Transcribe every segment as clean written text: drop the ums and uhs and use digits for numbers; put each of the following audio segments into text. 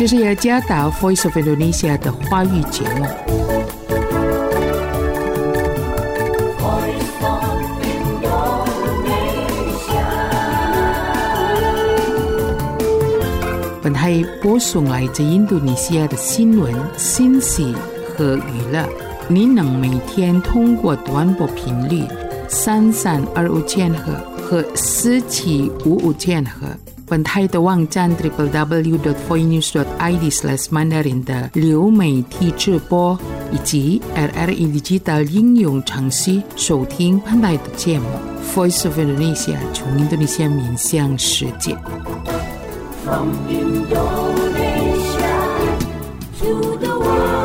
这是雅加达 Voice of Indonesia 的华语节目。本台播送来自印度尼西亚的新闻、信息和娱乐。您能每天通过短波频率3325千赫和4755千赫。本台的网站 www.voinews.id/mandarin 的流媒体直播以及 RRI Digital 应用程序收听本台的节目 Voice of Indonesia 从印度尼西亚面向世界。From Indonesia to the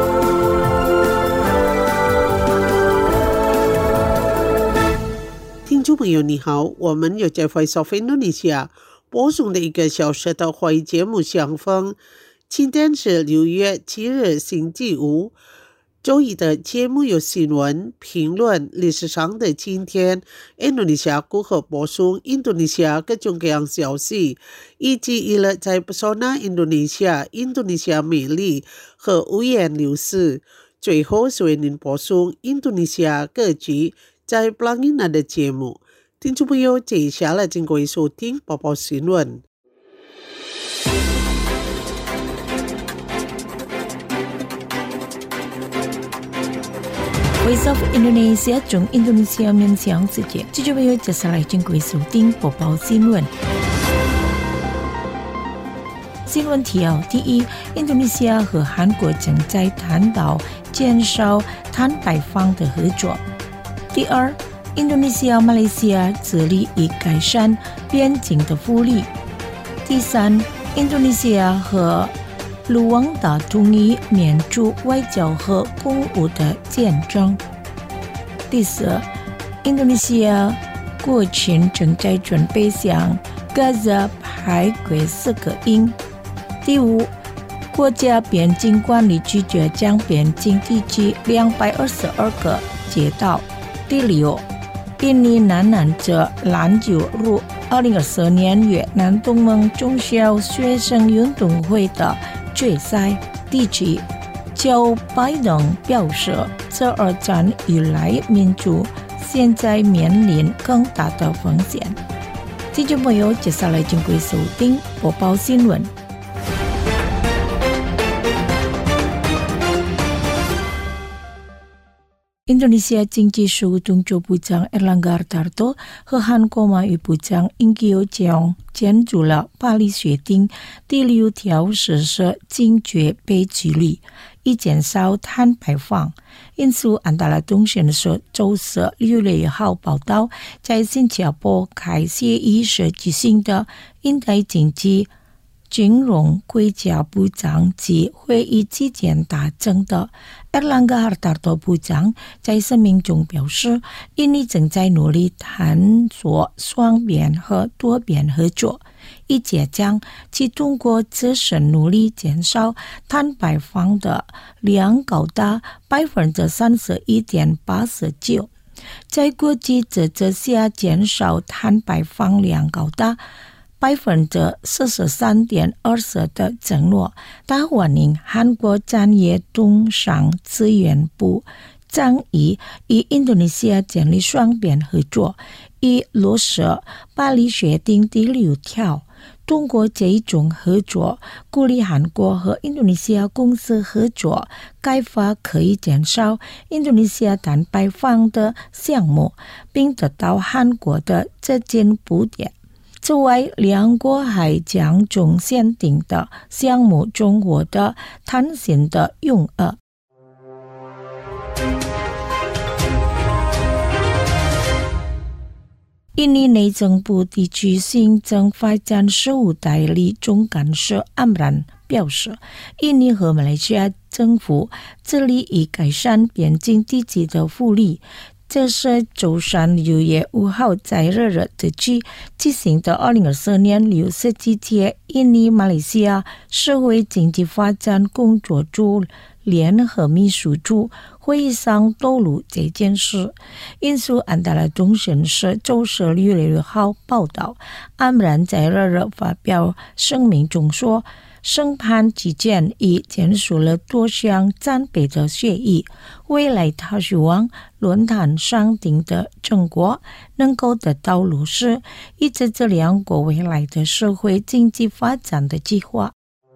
world。 听众朋友你好，我们有在 Voice of Indonesia 播送的1个小时的华语节目相逢。今天是6月7日星期五，周一的节目有新闻、评论、历史上的今天、印度尼西亚如何播送印度尼西亚各种各样消息，以及娱乐在 Pesona Indonesia、印度尼西亚美丽和五颜六色。最后是为您播送印度尼西亚各局在 Pelangina 的节目。听众朋友，接下来请各位收听播报新闻。 Voice of Indonesia 从印度尼西亚面向世界。听众朋友，接下来请各位收听播报新闻。新闻提要：第一，印度尼西亚和韩国正在谈到减少碳排放的合作。第二，印度尼西亚、马来西亚致力于改善边境的福利。第三，印度尼西亚和卢旺达同意免除外交和公务的战争。第四，印度尼西亚国情正在准备向加沙派轨4个营。第五，国家边境管理局决将边境地区222个街道。第六，印尼男篮者篮球入2024年越南东盟中小学生运动会的决赛。第七，Joe Biden 表示，这2战以来民主现在面临更大的风险。听众朋友，接下来请各位收听播报新闻。印度尼西亚经济事务动作部长 Erlangga Hartarto 和韩国贸易部长 In Kyo-jeong 签署了巴黎协定第6条实施经济被激励，以减少碳排放。因此，安大略通讯社周四6月1号报道，在新加坡开协议时举行的印太经济金融国家部长及会议期间达成的。Erlangga Hartarto 部长在声明中表示，印尼正在努力探索双边和多边合作，以加强其通过自身努力减少碳排放的量高达 31.89%， 在国际职责下减少碳排放量高达43.20% 的承诺。他欢迎韩国产业工商资源部倡议与印度尼西亚建立双边合作，以落实巴黎协定第6条。通过这一种合作，鼓励韩国和印度尼西亚公司合作，开发可以减少印度尼西亚碳排放的项目，并得到韩国的资金补贴。此外，两国还将从限定的项目中获得弹性的用额。印尼内政部地区行政发展事务代理总干事 Amran 表示，印尼和马来西亚政府致力于改善边境地区的福利。这是周三6月5号在热热地区进行的2024年67届印尼马来西亚社会经济发展工作组联合秘书处会议上透露这件事。因此，安大略通讯社周四6月6号报道，安然在热热发表声明中说， 审判期间已签署了多项赞北的协议，未来他希望论坛上定的成果能够得到落实，以及这两国未来的社会经济发展的计划。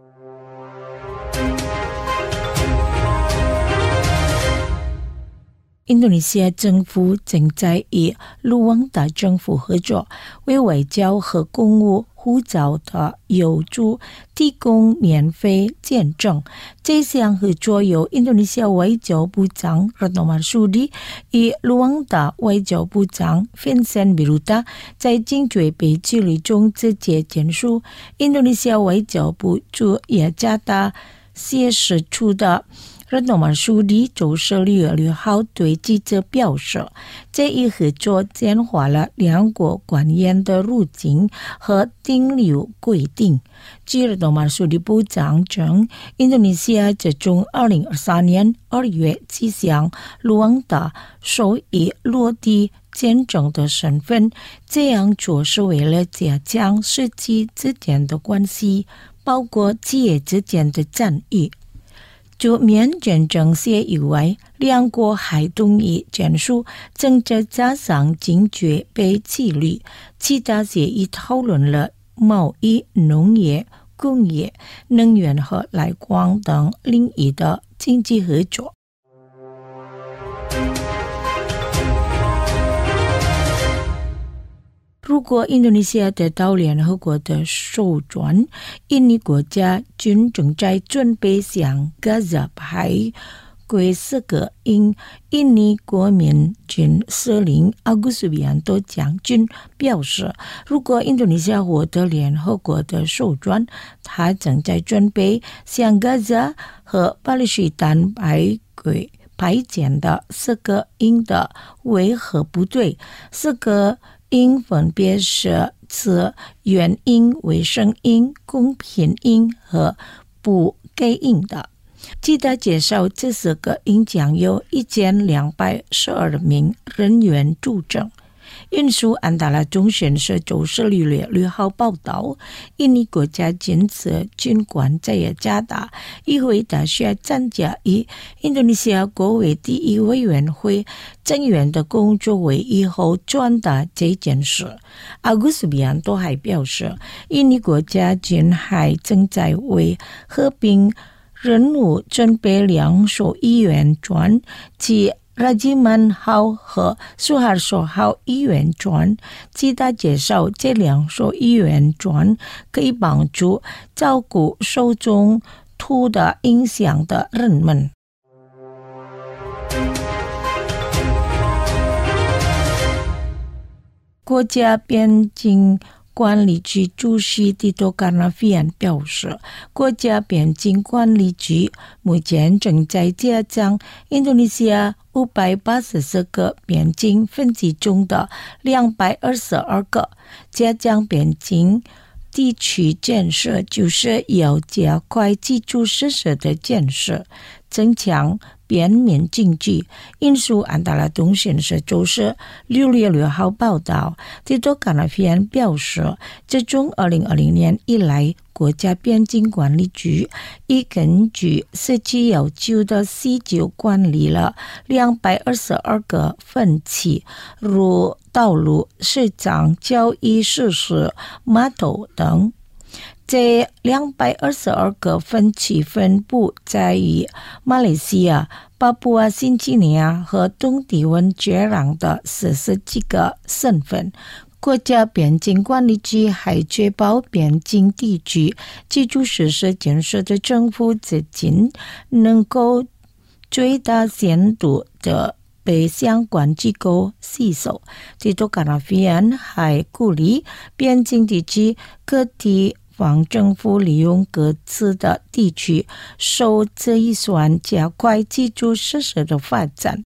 印度尼西亚政府正在与卢旺达政府合作，为外交和公务护照的邮助提供免费签证。这项合作由印度尼西亚外交部长 Retno Marsudi 与卢旺达外交部长 Vincent Biruta 在颈椎杯距离中直接签署。印度尼西亚外交部驻雅加达解释处的Retno Marsudi 周6月6号对记者表示，这一合作简化了两国官员的入境和停留规定。据Retno Marsudi 部长称，印度尼西亚自从2023年2月起向卢旺达授予落地签证的身份，这样做是为了加强实际之间的关系，包括企业之间的赞誉。除免签证协议外，两国还同意签署正在加上经济被纪律，其他协议讨论了贸易、农业、工业、能源和来往等领域的经济合作。如果印度尼西亚得到联合国的授权，印尼国家均正在准备向加沙派归4个印尼国民军司令阿古苏比安多将军表示，如果印度尼西亚获得联合国的授权，他正在准备向加沙和巴勒斯坦派遣的4个印的维和部队，4个印分别是自原印、卫生印、公平印和不给印的。记得介绍，这4个印将有1212名人员驻证。印苏安达拉中新社周6月6号报道，印尼国家军事军官在雅加达议会大学参加以印度尼西亚国会第一委员会成员的工作会议后传达这件事。阿古斯比安多还表示，印尼国家军还正在为和平任务准备2艘议员船，即Rajiman 号和Suharto 号议员船。记得介绍，这2艘议员船可以帮助照顾受中途的影响的人们。国家边境管理局主席Tito Karnavian 表示，国家边境管理局目前正在加强印度尼西亚584个边境分级中的222个，加强边境地区建设就是要加快基础设施的建设，增强边民经济。印苏安达拉东新社周6月6号报道，Tito Karnavian表示，自从2020年以来，国家边境管理局已根据实际要求的细究管理了222个分期，如道路、市场、交易设施、码头等。这222个分期分布在于马来西亚、巴布亚新几内亚和东帝汶接壤的40几个省份。国家边境管理局还确保边境地区基础设施建设的政府资金能够最大限度的被相关机构吸收。Tito Karnavian还鼓励边境地区各地方政府利用各自的地区受这一算，加快基础设施的发展。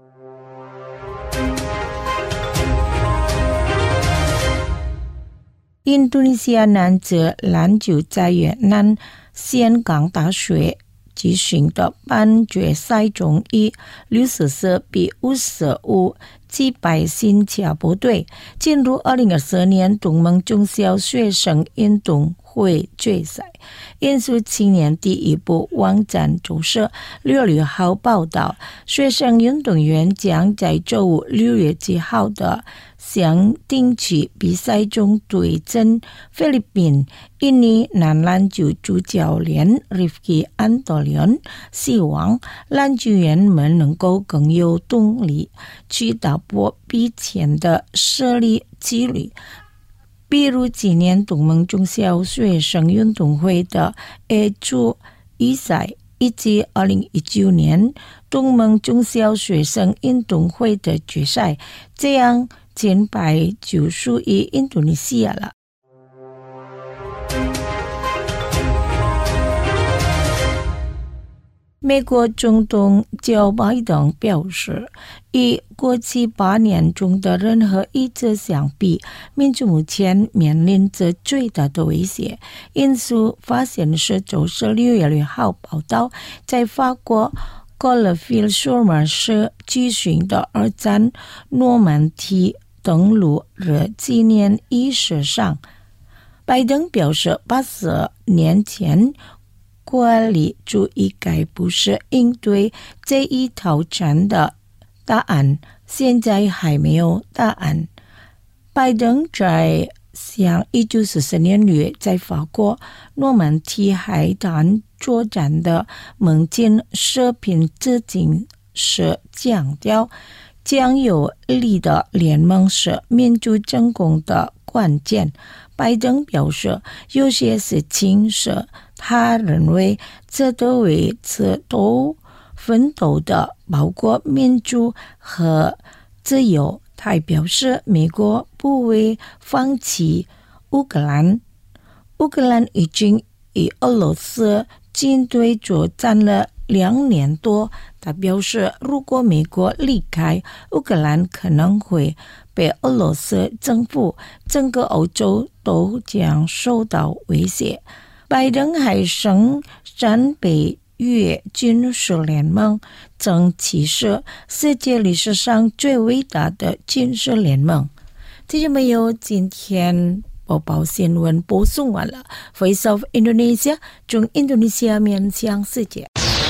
印度尼西亚男子篮球在越南岘港大学举行的半决赛中以64比55 击败新加坡队，进入2024年东盟中小学生运动会决赛。印度青年第一部网站周社6月号报道，学生运动员将在周五6月7号的想定期比赛中对阵菲律宾。印尼男篮球主教练 Rifki Antolion 希望篮球员们能够更有动力去打破比前的胜利纪录，比如今年东盟中小学生运动会的 A 组预赛，以及2019年东盟中小学生运动会的决赛，这样金牌就属于印度尼西亚了。美国总统乔拜登表示，与过去8年中的任何一次相比，民主目前面临着最大的威胁。因素发现是周6月6号报道，在法国戈勒菲尔舒尔市举行的2战诺曼底登陆日纪念仪式上，拜登表示80年前国力主义该不是应对这一挑战的答案，现在还没有答案。拜登在向1944年6月在法国诺曼底海滩作战的盟军视频致敬时强调，将有力的联盟是民主成功的关键。拜登表示，有些事情是他认为值得为此都奋斗的，包括民主和自由。他表示，美国不会放弃乌克兰。乌克兰已经与俄罗斯军队作战了2年多。他表示，如果美国离开乌克兰，可能会被俄罗斯征服，整个欧洲都将受到威胁。拜登还声称北约军事联盟正其实世界历史上最伟大的军事联盟。听众朋友，今天播报新闻播送完了。Voice of Indonesia 从印度尼西亚面向世界。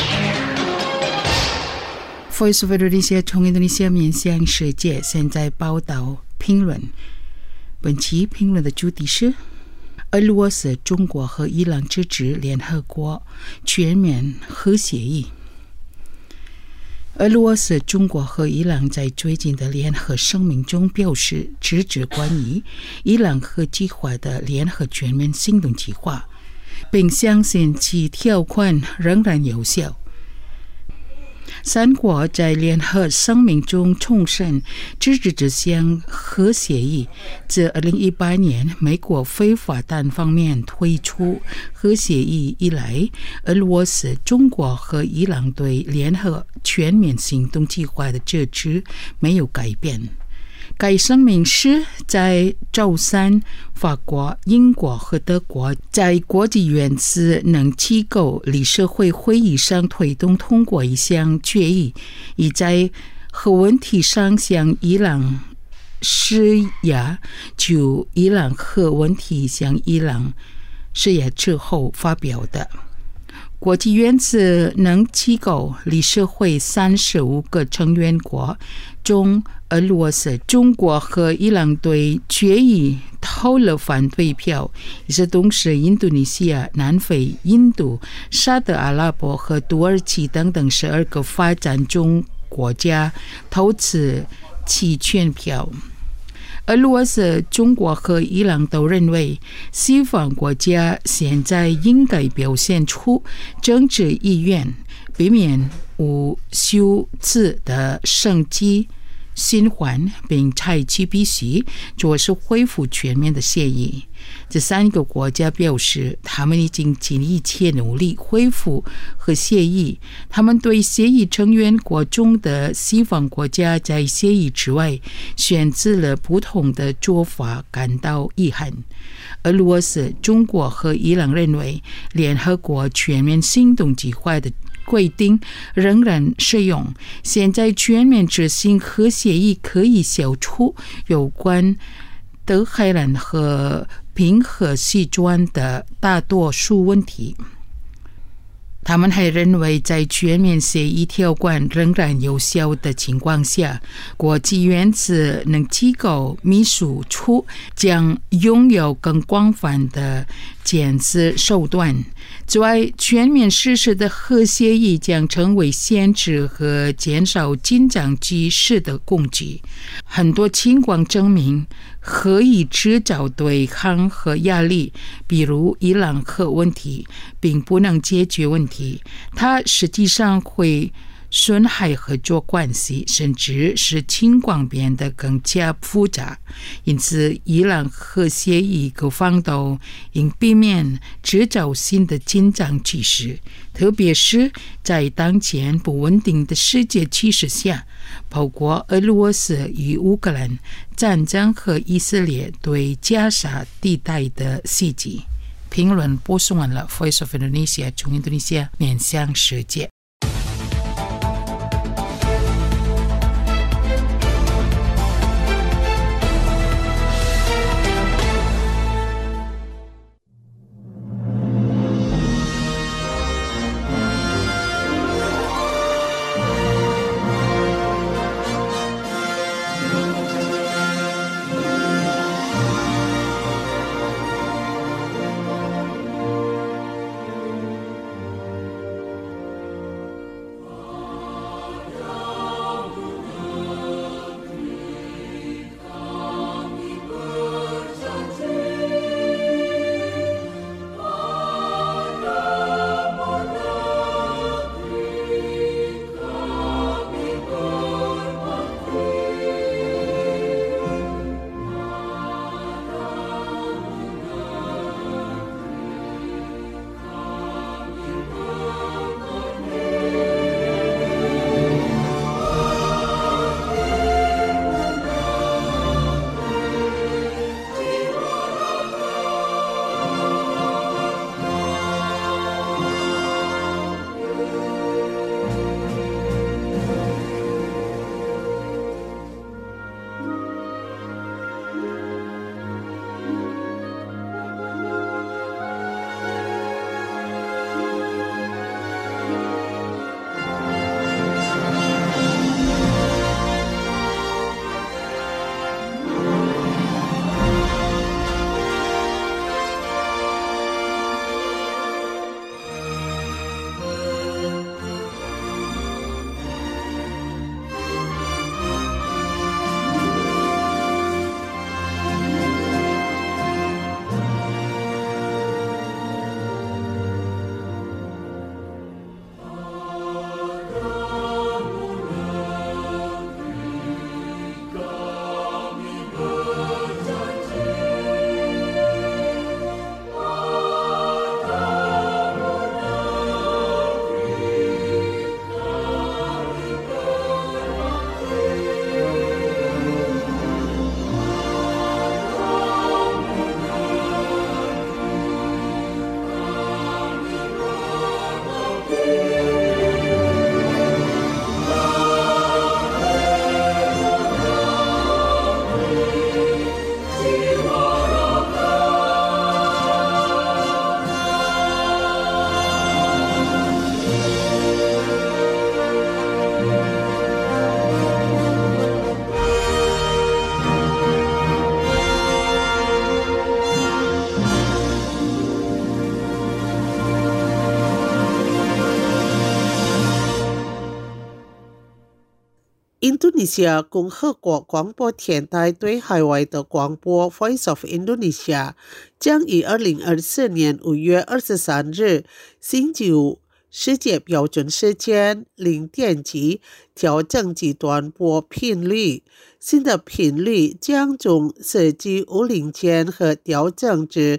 Voice of Indonesia 从印度尼西亚面向世界，现在报道评论。本期评论的主题是俄罗斯、中国和伊朗支持联合国全面核协议。俄罗斯、中国和伊朗在最近的联合声明中表示支持关于伊朗核计划的联合全面行动计划，并相信其条款仍然有效。3国在联合声明中重申支持这项核协议。自2018年美国非法单方面退出核协议以来，俄罗斯、中国和伊朗对联合全面行动计划的支持没有改变。该声明是在周三法国、英国和德国在国际原子能机构理事会会议上推动通过一项决议，以在核问题上向伊朗施压，就伊朗核问题向伊朗施压之后发表的。国际原子能机构理事会35个成员国中，俄罗斯、中国和伊朗对决议投了反对票，也是同时印度尼西亚、南非、印度、沙特阿拉伯和土耳其等等12个发展中国家投此弃权票。俄罗斯、中国和伊朗都认为，西方国家现在应该表现出政治意愿，避免无休止的升级循环，并采取必须做是恢复全面的协议。这3个国家表示，他们已经尽一切努力恢复核协议。他们对协议成员国中的西方国家在协议之外选择了不同的做法感到遗憾。俄罗斯、中国和伊朗认为，联合国全面行动计划的规定仍然适用。现在全面执行核协议可以消除有关德黑兰和平核细砖的大多数问题。他们还认为，在全面协议条款仍然有效的情况下，国际原子能机构秘书处将拥有更广泛的检测手段。此外，全面实施的核协议将成为限制和减少紧张局势的工具。很多情况证明，核以制造对抗和压力，比如伊朗核问题，并不能解决问题。它实际上会损害合作关系，甚至使情况变得更加复杂。因此，伊朗核协议各方都应避免制造新的紧张局势，特别是在当前不稳定的世界趋势下，包括俄罗斯与乌克兰战争和以色列对加沙地带的袭击。评论播送完了 Voice of Indonesia 从印度尼西亚面向世界。 印度尼西亚共和国广播电台对海外的广播 Voice of Indonesia 将于2024年5月23日星期五世界标准时间0点起调整极端波频率。新的频率将从4G50千赫调整至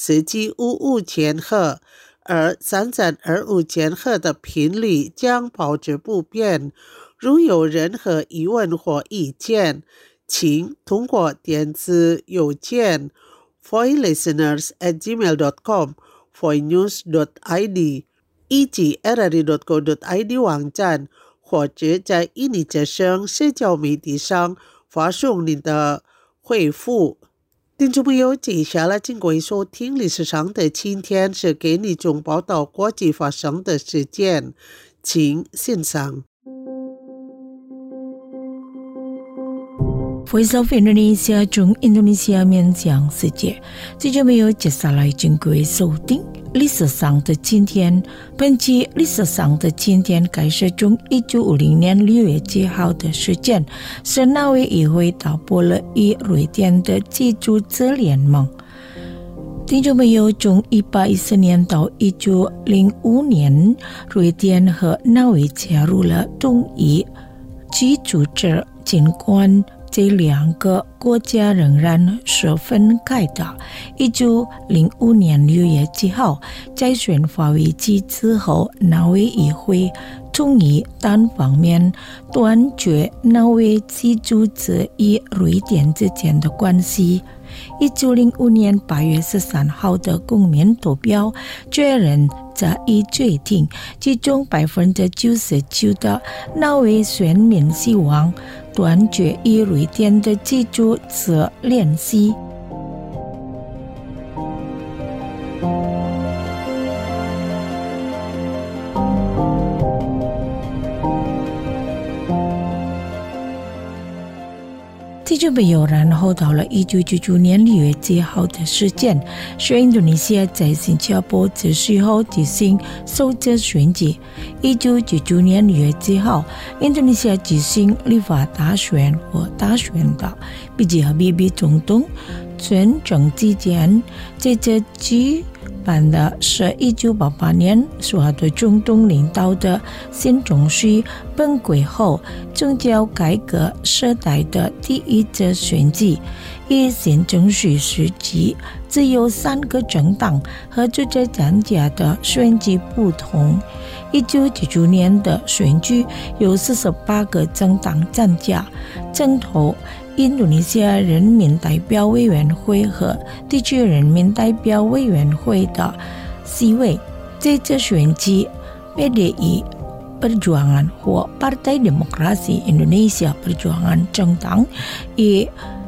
4G55千赫，而3325千赫的频率将保持不变。如有任何疑问或意见，请通过电子邮件 voilisteners@gmail.com voinews.id 以及 rri.co.id 网站，或者在印尼之声社交媒体上发送你的回复。听众朋友，接下来请各位收听历史上的今天，是给你中报道国际发生的事件，请欣赏。 Voice of Indonesia 从印度尼西亚面向世界，这就没有接下来经过收听历史上的今天。本期历史上的今天开始从1950年6月7号的事件，是挪威议会打破了与瑞典的居住者联盟。听众朋友，从1814年到1905年，瑞典和挪威加入了东移居住者，尽管这两个国家仍然是分开的。1905年6月7号，在宣发危机之后，挪威议会同意单方面断绝挪威居住者与瑞典之间的关系。1905年8月13号的公民投票，确认这一决定，其中 99% 的挪威选民希望断绝与瑞典的居住者联系。这就没有，然后到了1999年6月7号的事件，是印度尼西亚在新加坡这时候进行首次选举。1999年6月7号，印度尼西亚进行立法大选和大选的B.J. Habibie总统选政期间，这次举办的是1988年苏哈托总统领导的新中区崩溃后宗教改革时代的第一次选举。以新中区时期只有3个政党和这次参加的选举不同，1999年的选举有48个政党参加，争夺印度尼西亚人民代表委员会和地区人民代表委员会的席位。这次选举PDI Perjuangan 或 Partai Demokrasi Indonesia Perjuangan 政党以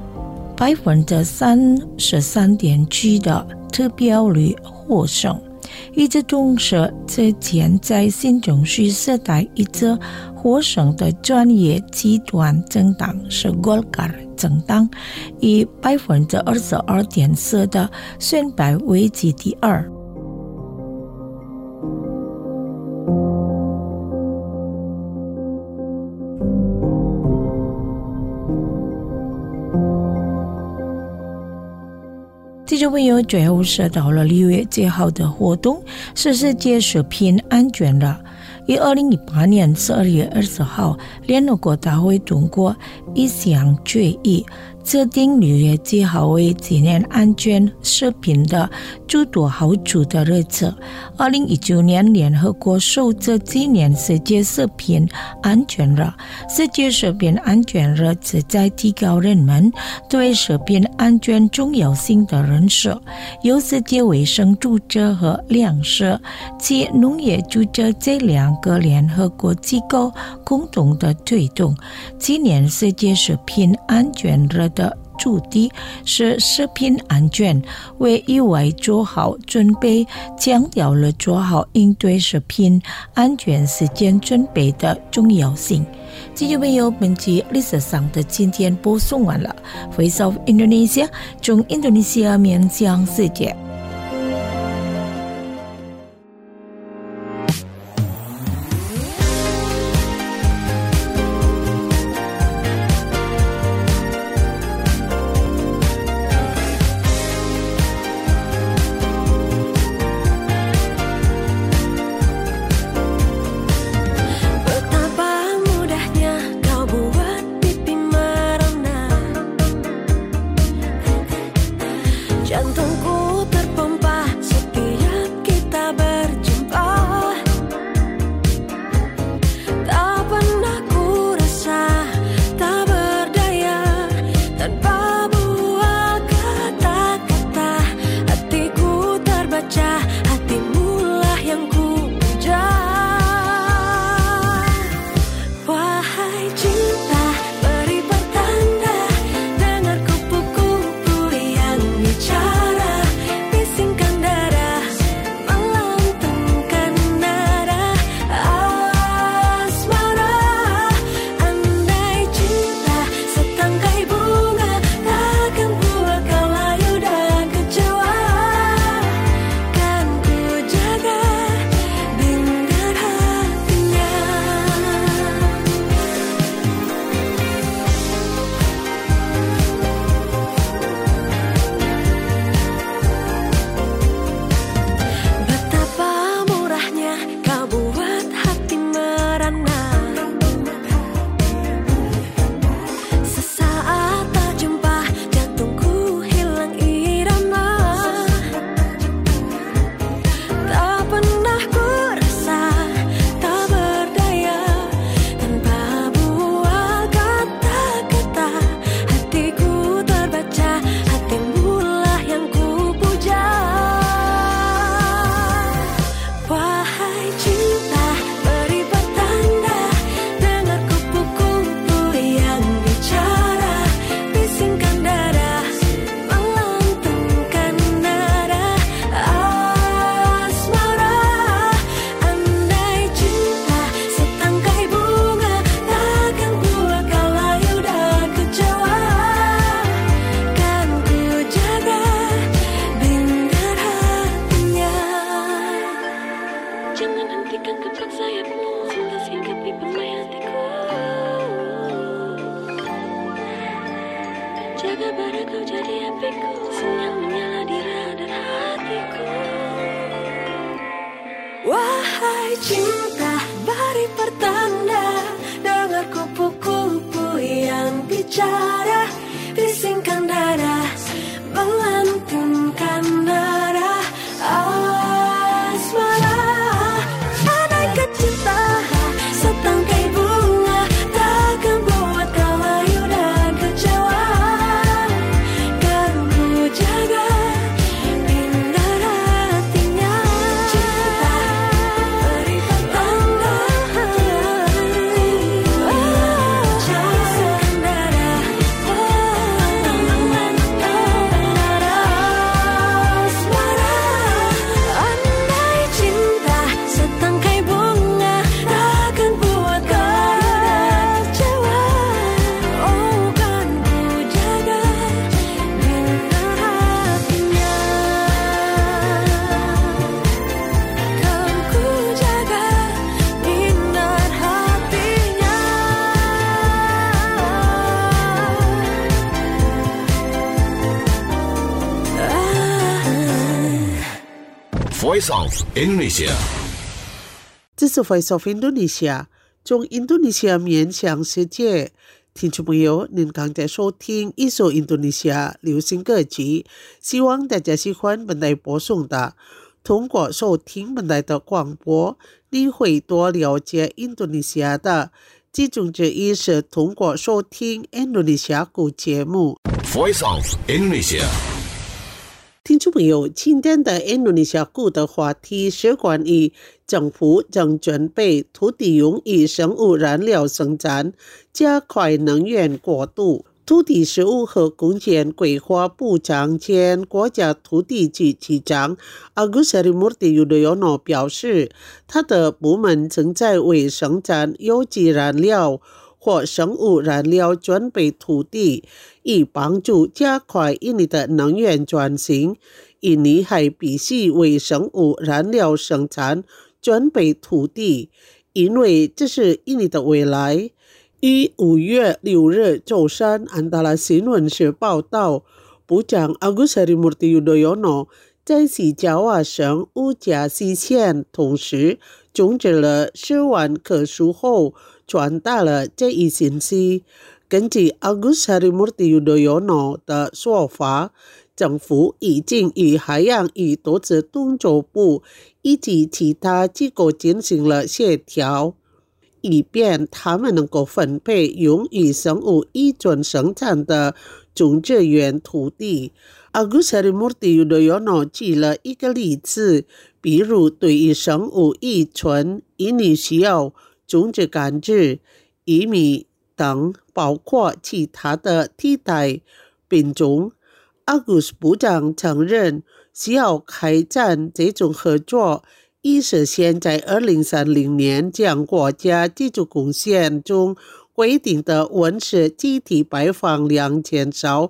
33.7%的投票率获胜。与此同时，之前在新中区时代一直获胜的专业极端政党是 Golkar 政党，以 22.4% 的选败位居第二。听众朋友，最后是到了6月7号的活动，是世界食品安全日。于2018年12月20号，联合国大会通过一项决议，制定6月7号为纪念安全食品的诸多好处的日子。2019年，联合国首次纪念世界食品安全日。世界食品安全日旨在提高人们对食品安全重要性的认识，由世界卫生组织和粮食及农业组织这2个联合国机构共同的推动。今年世界食品安全日的主题是食品安全，为意外做好准备，强调了做好应对食品安全事件准备的重要性。听众朋友，本期历史上的今天播送完了。Voice of Indonesia 从印度尼西亚面向世界。 Jantungku Wahai cinta, beri pertanda, dengar kupu-kupu yang bicara, bisingkan dada, melantunkan nada asmara. Andaikan cinta setangkai bunga takkan buat kau layu dan kecewa, kan ku jaga indah hatinya. Cinta beri pertanda, bisingkan dada, asmara. Andai cinta setangkai bunga takkan buat kau kecewa, oh kan ku jaga indah hatinya, kan ku jaga indah hatinya. Voice of Indonesia。 这是 Voice of Indonesia， 从印度尼西亚面向世界。听众朋友，您刚才收听一首印度尼西亚流行歌曲，希望大家喜欢本台播送的。通过收听本台的广播，你会多了解印度尼西亚的。其中之一是通过收听印度尼西亚古节目。 Voice of Indonesia。 听众朋友，今天的印度尼西亚故的话题是关于政府正准备土地用于生物燃料生产，加快能源过渡。土地事务和公建规划部长兼国家土地局局长 Agus Harimurti Yudhoyono 表示，他的部门正在为生产有机燃料或生物燃料准备土地，以帮助加快印尼的能源转型。印尼还必须为生物燃料生产准备土地，因为这是印尼的未来。于5月6日周三安达拉新闻社报道，部长 Agus Harimurti Yudhoyono 在西爪哇省乌加西县同时种植了10万棵树后，传达了这一信息。根据 Agus Harimurti Yudhoyono 的说法，政府已经与海洋与投资动作部以及其他机构进行了协调，以便他们能够分配用于生物依准生产的种植园土地。Agus Harimurti Yudhoyono 举了一个例子，比如对于生物依存，印尼需要种植甘蔗、玉米等，包括其他的替代品种。Agus 部长承认，需要开展这种合作，以实现在2030年将国家基础贡献中规定的温室气体排放量减少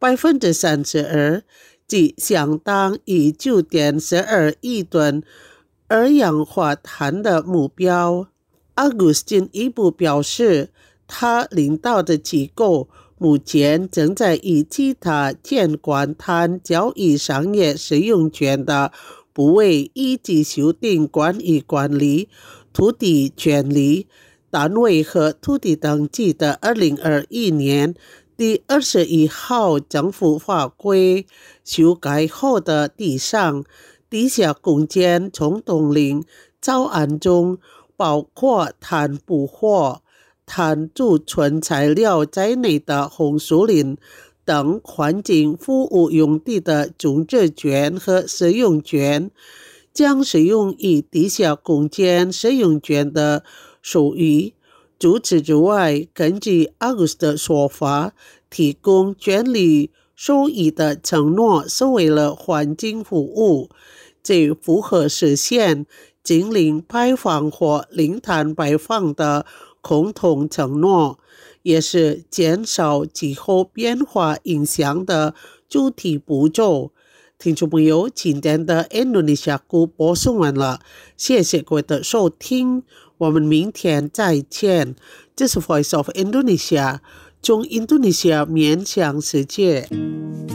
32%， 即相当于 9.12 亿吨二氧化碳的目标。Agus 进一步表示，他领导的机构目前正在与其他监管碳交易商业使用权的部位一起修订关于管理土地权利单位和土地登记的2021年第21号政府法规修改后的地上地下共建冲动令草案中，包括碳捕获、碳贮存材料在内的红树林等环境服务用地的种植权和使用权，将使用以地下共建使用权的属于。除此之外，根据 Agus 的说法，提供权利受益的承诺是为了环境服务，这符合实现净零排放或零碳排放的共同承诺，也是减少气候变化影响的主体步骤。听众朋友，今天的印度尼西亚故播送完了，谢谢各位的收听，我们明天再见。这是 Voice of Indonesia， 从印度尼西亚面向世界。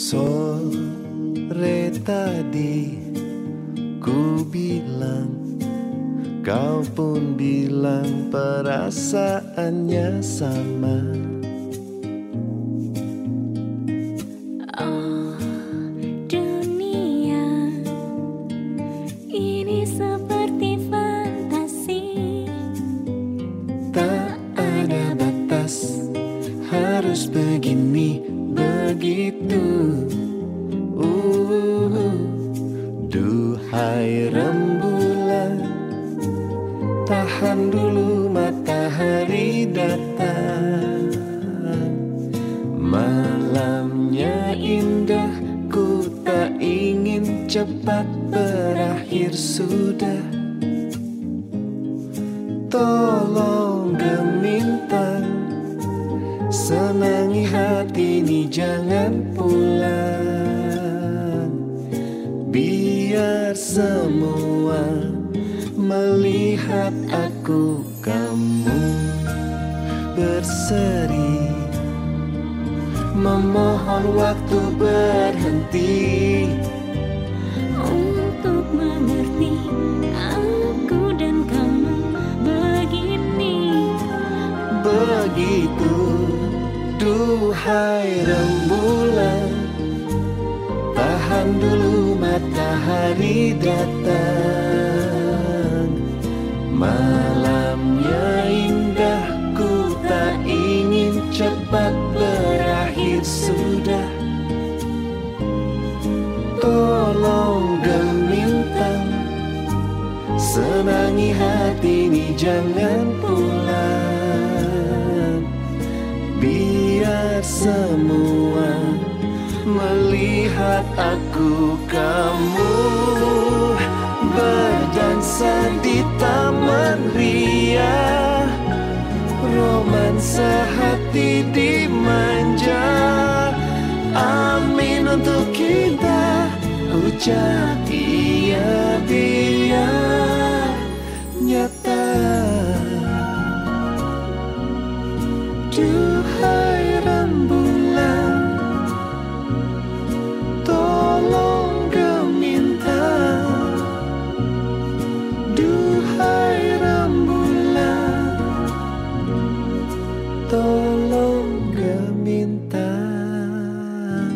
Sore tadi ku bilang, kau pun bilang perasaannya sama. Oh, dunia ini seperti fantasi. Tak ada batas, harus begini, begitu. Duhai rembulan, tahan dulu matahari datang. Malamnya indah, ku tak ingin cepat berakhir sudah. Tolong gemintang, senangi hati ini jangan pulang. Biar semua melihat aku kamu berseri, memohon waktu berhenti Untuk mengerti aku dan kamu begini. begitu. Duhai rembulan, tahan dulu matahari datang. Malamnya indah, ku tak ingin cepat berakhir sudah. Tolong gemintang, senangi hati ini jangan pulang. Biar semua melihat aku kamu berdansa di taman ria, romansa hati dimanja. Amin untuk kita, ucap iya biar nyata. Duhai rembulan, tolong gemintang. Duhai rembulan, tolong gemintang.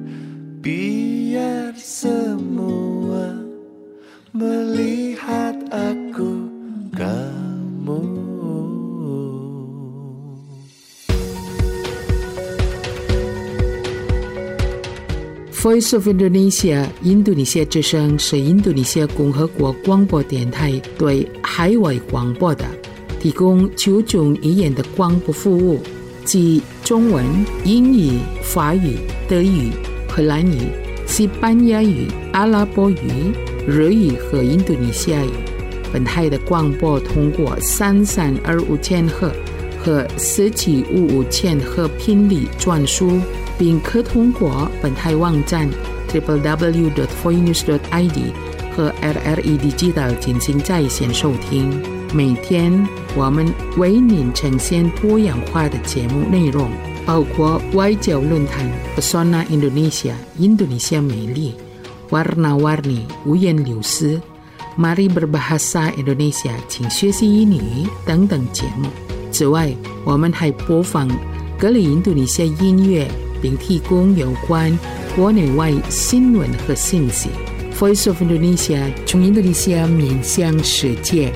Biar semua melihat aku kamu. Voice of Indonesia 印度尼西亚之声是印度尼西亚共和国广播电台对海外广播的提供9种语言的广播服务，即中文、英语、法语、德语、荷兰语、西班牙语、阿拉伯语、日语和印度尼西亚语。本台的广播通过3325千赫和1755千赫频率转输，并可通过本台网站 www.foinews.id 和 RRE Digital 进行在线收听。每天我们为您呈现多样化的节目内容，包括外交论坛 Pesona Indonesia 印度尼西亚美丽 Warna-warni 五颜六色 Mari berbahasa Indonesia 请学习英语等等节目。此外，我们还播放各类印度尼西亚音乐，并提供有关国内外新闻和信息。Voice of Indonesia 从印度尼西亚面向世界。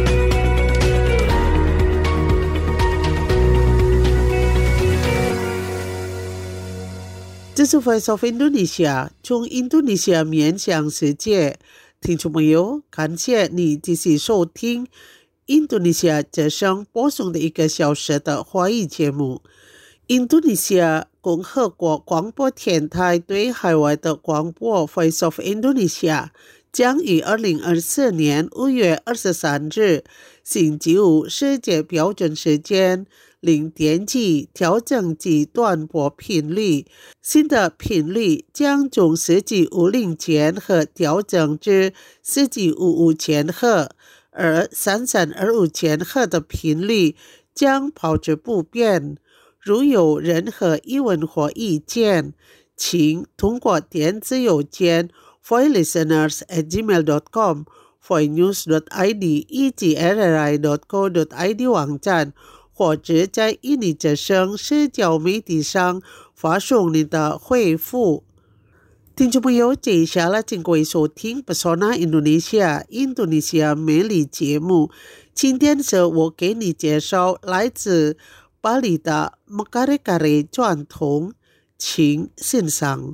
这是 Voice of Indonesia 从印度尼西亚面向世界。听众朋友，感谢你继续收听印度尼西亚之声播送的1个小时的华语节目。印度尼西亚共和国广播电台对海外的广播 Voice of Indonesia 将于2024年5月23日星期五世界标准时间0点起调整至短波频率，新的频率将从1750千赫调整至1755千赫，而3325千赫的频率将保持不变。如有任何疑问或意见， 请通过电子邮件 voicelisteners@gmail.com voicenews.id 以及 rri.co.id 网站，或者在印尼之声社交媒体上发送你的回复。听众朋友，接下来请各位收听 Pesona Indonesia 印度尼西亚美丽节目。今天是我给你介绍来自巴黎的 Mekarekare 传统，请欣赏。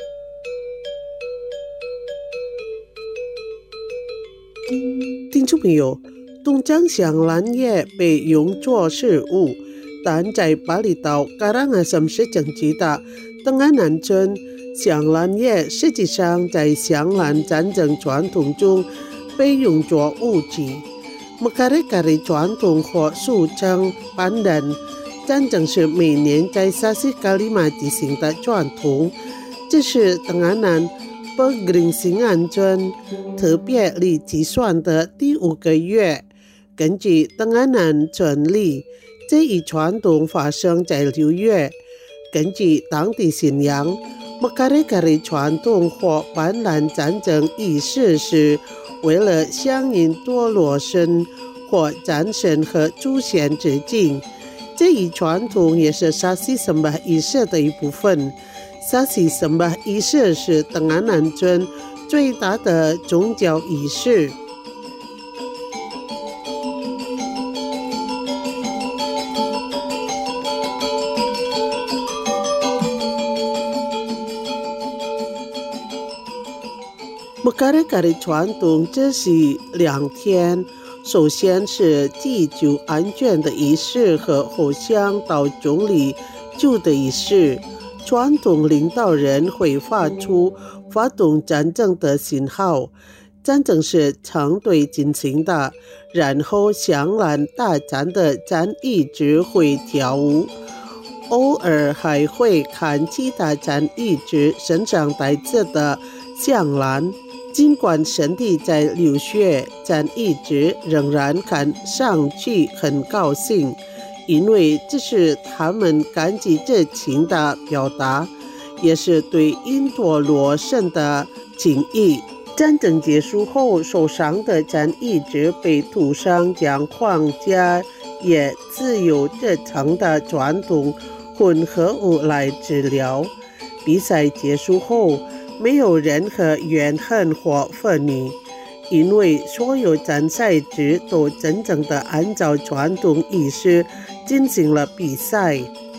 听众朋友，东江香兰叶被用作食物，但在巴厘岛 Karangasem 市政区的Tenganan村，香兰叶实际上在香兰战争传统中被用作武器。Mekarekare 传统或俗称班人战争是每年在Sasi Kalima举行的传统，这是Tenganan Pegeringsingan 村特别历计算的第5个月。根据Tenganan村历，这一传统发生在6月。根据当地信仰，Mekarekare 传统或班兰战争仪式是为了向印多罗神或战神和祖先致敬。这一传统也是Sasi Sembah仪式的一部分。Sasi Sembah仪式是Tenganan村最大的宗教仪式。Mekarekare 传统这是2天，首先是祭酒安全的仪式和互相到中里酒的仪式。传统领导人会发出发动战争的信号，战争是成队进行的，然后香兰大战的战役只会跳舞，偶尔还会看其他战役之身上带着的香兰。尽管身体在流血，战役之仍然看上去很高兴，因为这是他们感激之情的表达，也是对印多罗神的敬意。战争结束后，受伤的战役者被涂上将皇家也自由制成的传统混合物来治疗。比赛结束后，没有任何怨恨或愤怒，因为所有参赛者都真正的按照传统仪式进行了比赛。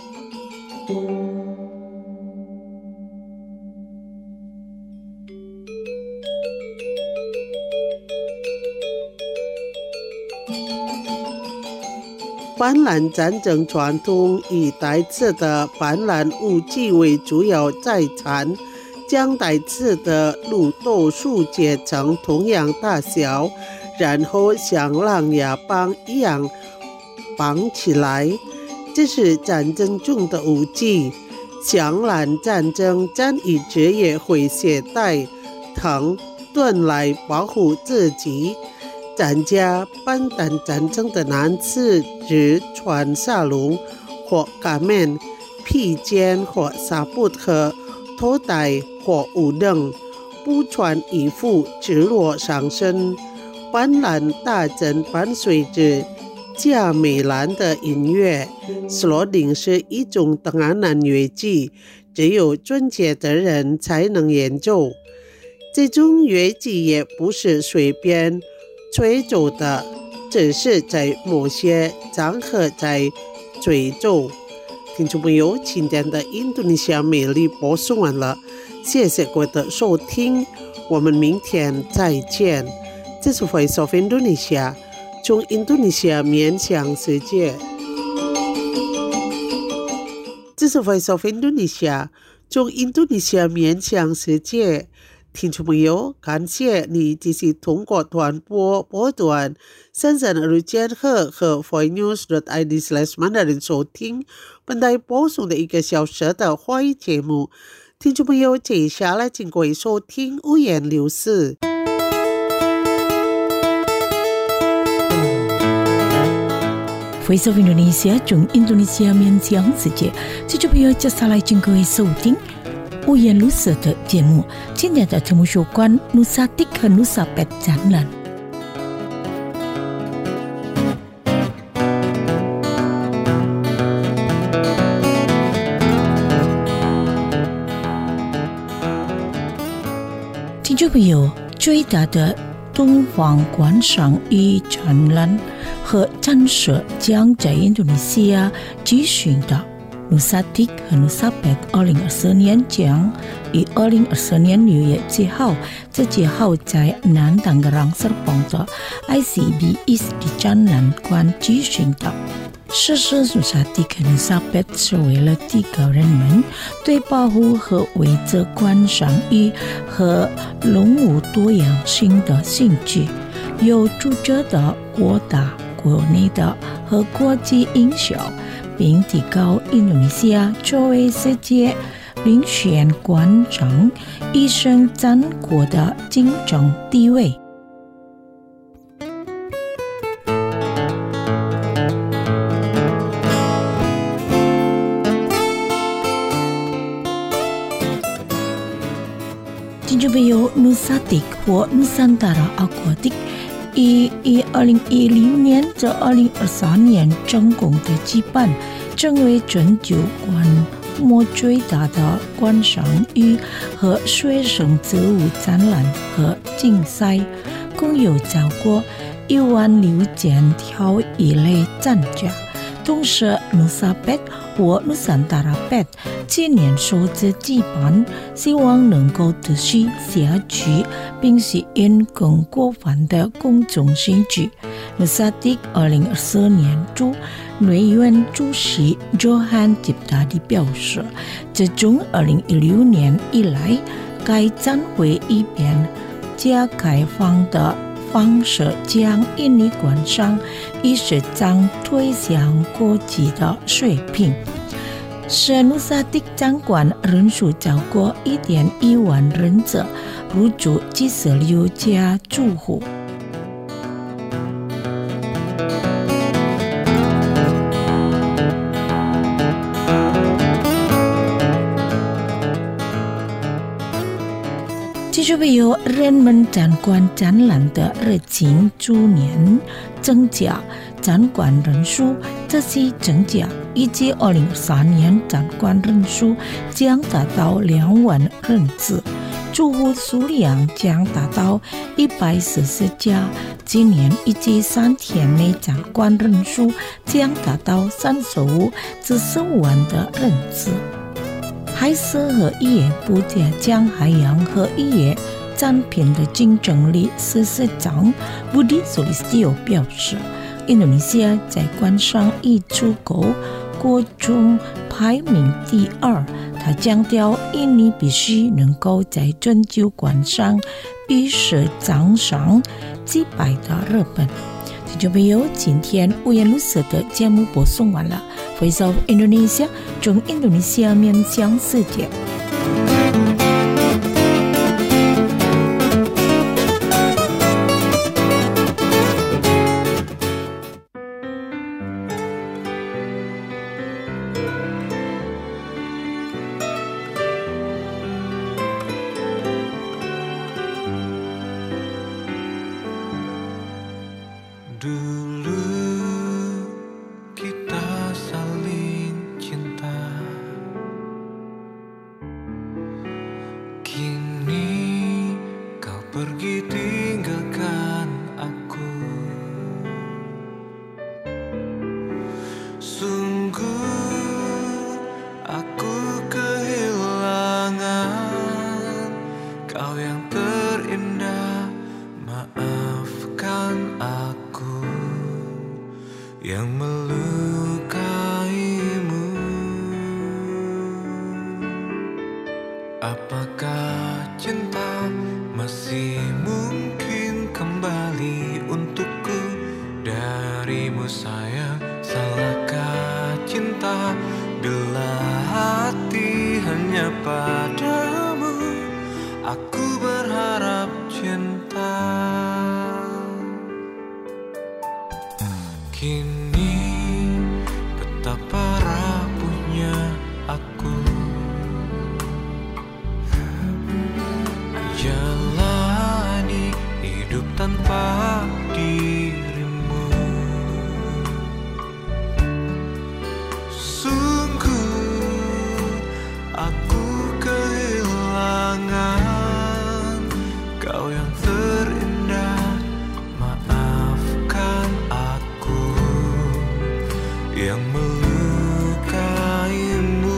班兰战争传统以带刺的班兰武器为主要财产，将带刺的鹿豆树切成同样大小，然后像狼牙棒一样绑起来，这是战争中的武器。香兰战争战役者也会携带藤盾来保护自己。参加班兰战争的男子只穿纱笼或嘎面、披肩或纱布和头带或武等，不穿衣服，直落上身。班兰大阵伴随着加美兰的音乐，斯罗丁是一种Tenganan乐器，只有专业的人才能演奏。这种乐器也不是随便吹奏的，只是在某些场合在吹奏。听众朋友，今天的印度尼西亚美丽播送完了，谢谢各位的收听，我们明天再见。这是 Voice of Indonesia， 从印度尼西亚面向世界。这是 Voice of Indonesia， 从印度尼西亚面向世界。听众朋友，感谢你继续通过短波波段32千赫和 voicenews.id/mandarin 收听本台播送的1个小时的华语节目。听众朋友，接下来请各位收听五颜六色。 Voice of Indonesia 从印度尼西亚面向世界，听众朋友接下来请各位收听五颜六色的节目。今天的节目有关 Nusatik 和 Nusapet 展览。听众朋友，最大的东方观赏与展览和展示将在印度尼西亚举行的。Nusatik 和 Nusapet 2024年将于2024年6月7号至7号在南丹格朗Serpong的 ICB East 展览馆举行的。实施 Nusatik 和 Nusapet 是为了提高人们对保护和维持观赏鱼和动物多样性的兴趣，有著者的国大、国内的和国际影响，并提高印度尼西亚作为世界领先观赏鱼生产国的竞争地位。听众朋友 ，Nusatik 或 Nusantara Aquatic 于2016年至2023年成功的举办，成为全球规模最大的观赏鱼和水生植物展览和竞赛，共有超过16000条鱼类参加。同时 Nusapet 或 Nusantara Pet 今年首次举办，希望能够持续下去，并吸引更广泛的公众兴趣。Nusatik 2024年初，内院主席 Johan Ciptadi 表示，自从2016年以来，该展会以便加开放的方式将印尼观赏与市场推向国际的水平。使 Nusatik 展馆人数超过1.1万人次，入驻76家住户。听众朋友，人们展馆展览的热情逐年增加，展馆人数这些增加，预计2023年展馆人数将达到2万人次，住户数量将达到140家。今年预计3天内展馆人数将达到35至45万的人次。海事和渔业部加强海洋和渔业产品的竞争力。事实上 Budi Sulistyo 表示，印度尼西亚在观赏鱼出口国中排名第2。他强调，印尼必须能够在全球观赏鱼市场上击败的日本。听众朋友，今天五颜六色的节目播送完了。Voice of Indonesia 从印度尼西亚面向世界。 yang melukaimu. Apakah cinta masih mungkin kembali untukku darimu sayang? Salahkah cinta bila hati hanya padamu? Aku berharap cinta kini betapa rapuhnya aku. dirimu. Sungguh aku kehilangan kau yang terindah. Maafkan aku yang melukaimu.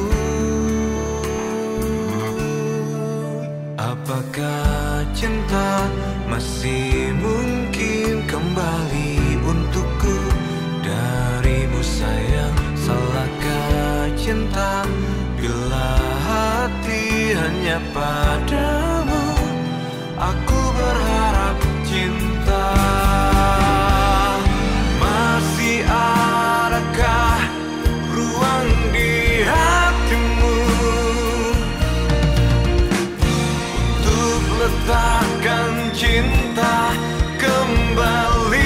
Apakah cinta masih mungkin kembali untukku darimu sayang? Salahkah cinta bila hati hanya padamu? Aku berharap cinta masih adakah ruang di hatimu untuk letakkan cinta kembali.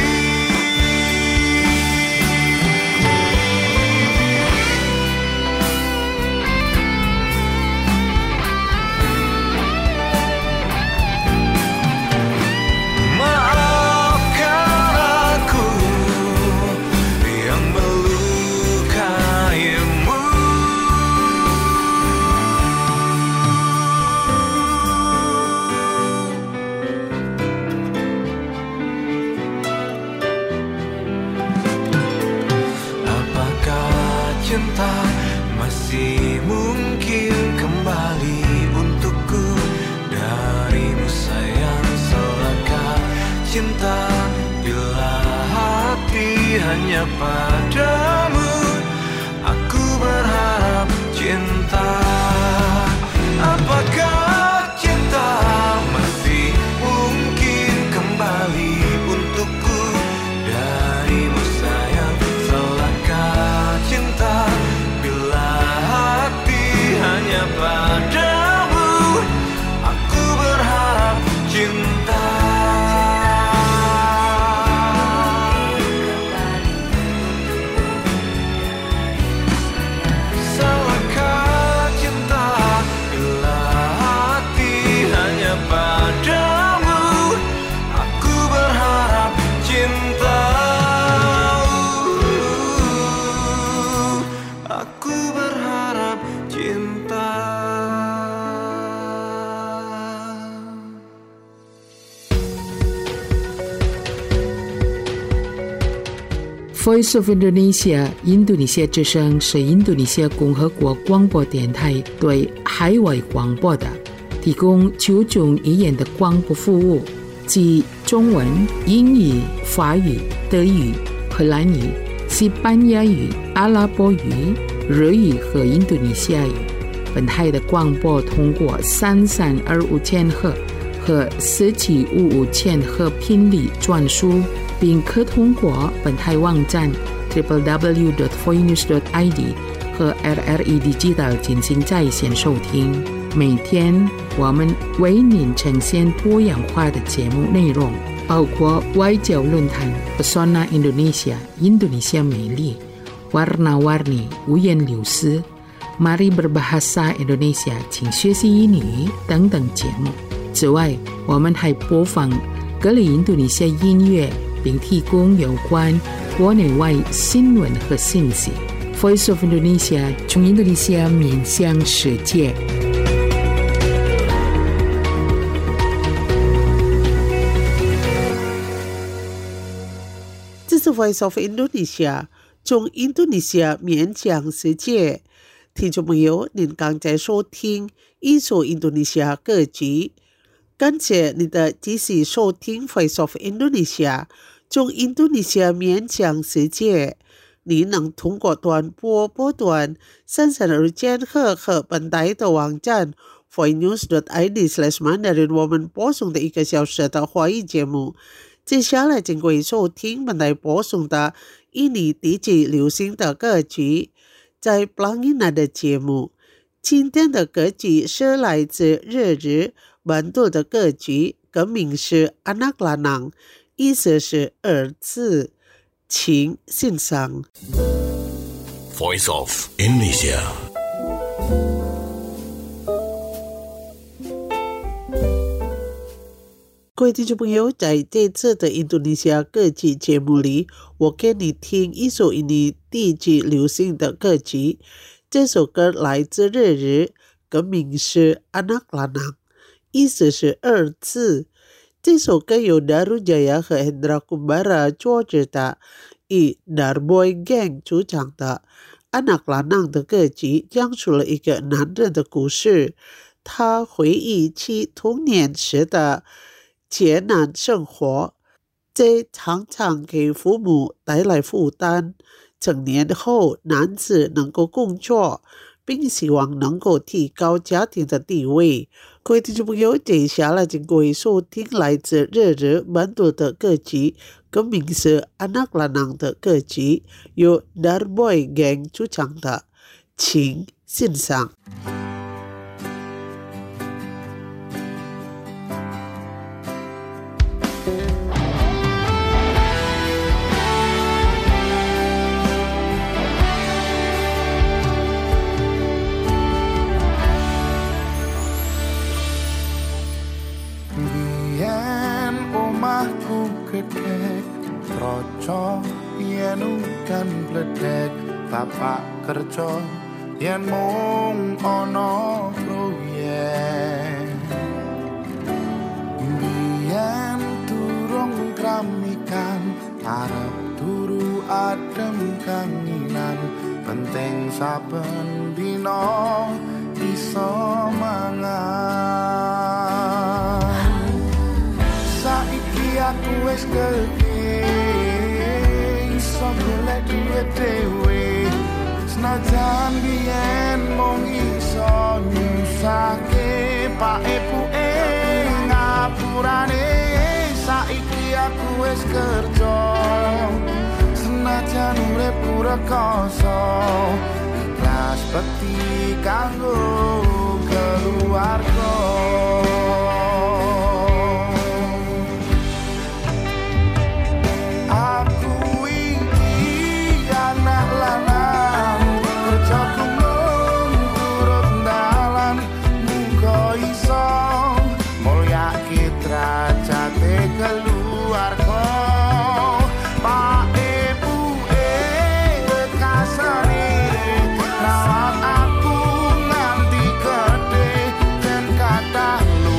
Cinta masih mungkin kembali untukku darimu sayang? Salahkah cinta bila hati hanya padamu? Aku berharap cinta. Apakah cinta masih mungkin kembali untukku darimu sayang? Salahkah cinta bila hati hanya padamu? Aku berharap cinta. Salahkah cinta bila hati hanya padamu? Aku berharap cinta. Aku berharap cinta. Voice of Indonesia 印度尼西亚之声是印度尼西亚共和国广播电台对海外广播的提供9种语言的广播服务，即中文、英语、法语、德语、荷兰语、西班牙语、阿拉伯语、日语和印度尼西亚语。本台的广播通过3325千赫和1755千赫频率转输，并可通过本台网站 www.voinews.id 和 RRE Digital 进行在线收听。每天我们为您呈现多样化的节目内容，包括外交论坛 Pesona Indonesia 印度尼西亚美丽、Warna-warni 五颜六色、Mari berbahasa Indonesia 请学习英语等等节目。此外，我们还播放各类印度尼西亚音乐，并提供有关国内外新闻和信息。Voice of Indonesia 从印度尼西亚面向世界。 这是 Voice of Indonesia 从印度尼西亚面向世界。听众朋友，您刚才收听一首印度尼西亚歌曲。感谢你的继续收听 Voice of Indonesia 从印度尼西亚面向世界。你能通过短波波段32千赫和本台的网站 voinews.id/mandarin 我们播送的1个小时的华语节目。接下来请各位收听本台播送的印尼地区流行的歌曲。在 Pelangina 的节目，今天的歌曲是来自日本土的歌曲，歌名是 Anak Lanang， 意思是儿子，请欣赏。 Voice of Indonesia. 各位听众朋友，在这次的印度尼西亚歌曲节目里，我给你听一首印尼地区流行的歌曲。这首歌来自日语，歌名是 Anak Lanang， 意思是儿子。这首歌由 Darujaya 和 Hendra Kumbara 作词的，以 Darboy Gang 主唱的。Anak Lanang 的歌曲讲述了一个男人的故事，他回忆起童年时的艰难生活，这常常给父母带来负担。成年后，男子能够工作，并希望能够提高家庭的地位。各位听众朋友，接下来请各位收听来自日语本土的歌曲，歌名是 Anak Lanang 的歌曲，由 Darboy Gang 主唱的，请欣赏。 Roco yen udan bledek bapak kerja yen mung ana proyek biyen durung kramikan arep turu adem kanginan penting saben dina iso mangan saiki aku wis gedhe iso golek duit dhewe senajan biyen mung iso nyusake pak epuke ngapurane saiki aku wis kerja senajan urip rekoso ikhlas bekti kanggo keluarga. Rawat aku nganti gede dan kata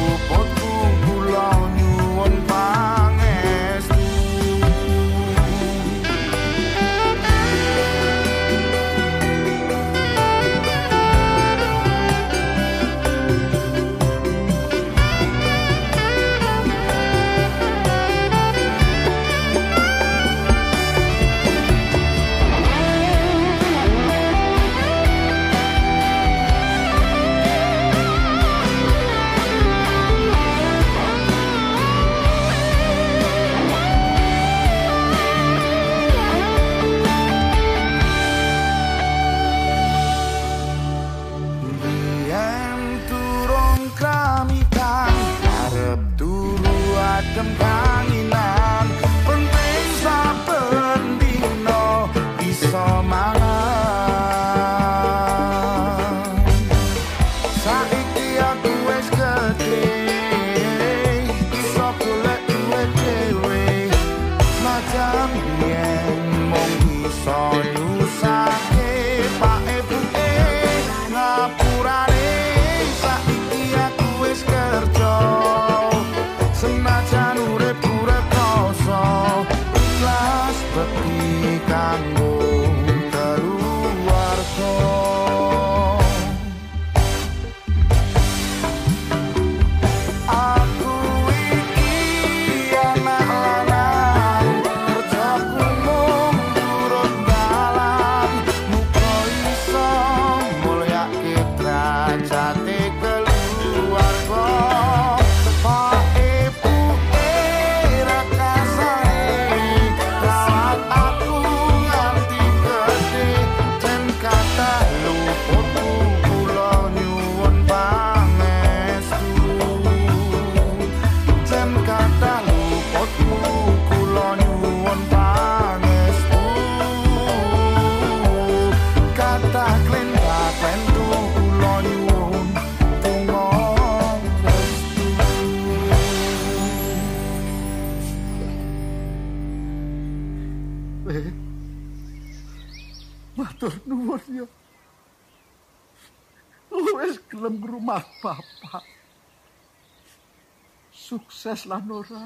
Matur nuwun ya. Wis gelem rumah bapak. Sukses lan ora.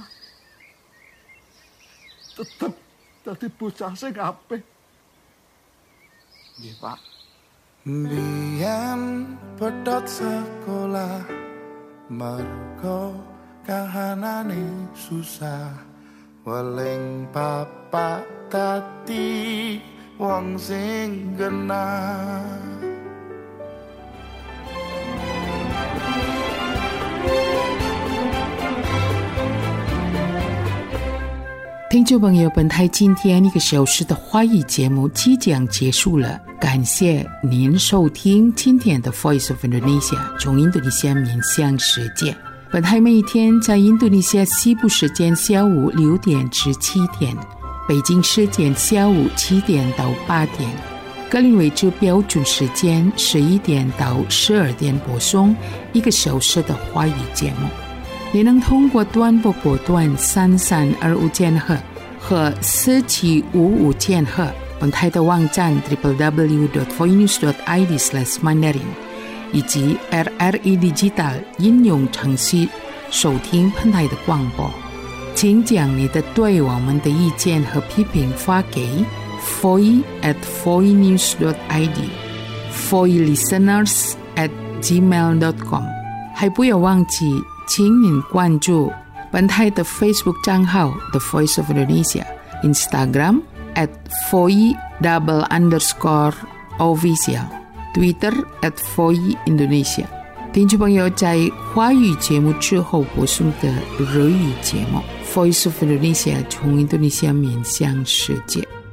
Tetep dadi bocah sing apik. Nggih, Pak. Biyen pedhot sekolah mergo kahanane susah. Weling bapak dadi wong sing genah. 听众朋友，本台今天1个小时的华语节目即将结束了，感谢您收听今天的 Voice of Indonesia 从印度尼西亚面向世界。本台每一天在印度尼西亚西部时间下午6点至7点，北京时间下午7点到8点，格林威治标准时间11点到12点播送1个小时的华语节目。你能通过短波波段3325千赫和4755千赫，本台的网站 www.voinews.id/mandarin 以及 RRI Digital 应用程序收听本台的广播。请将你的对我们的意见和批评发给 foi@voinews.id foilisteners@gmail.com， 还不要忘记请您关注本台的 Facebook 账号 The Voice of Indonesia， Instagram @foi_official， Twitter @foi_Indonesia。 听众朋友，在华语节目之后播送的日语节目 Voice of Indonesia 从印度尼西亚面向世界。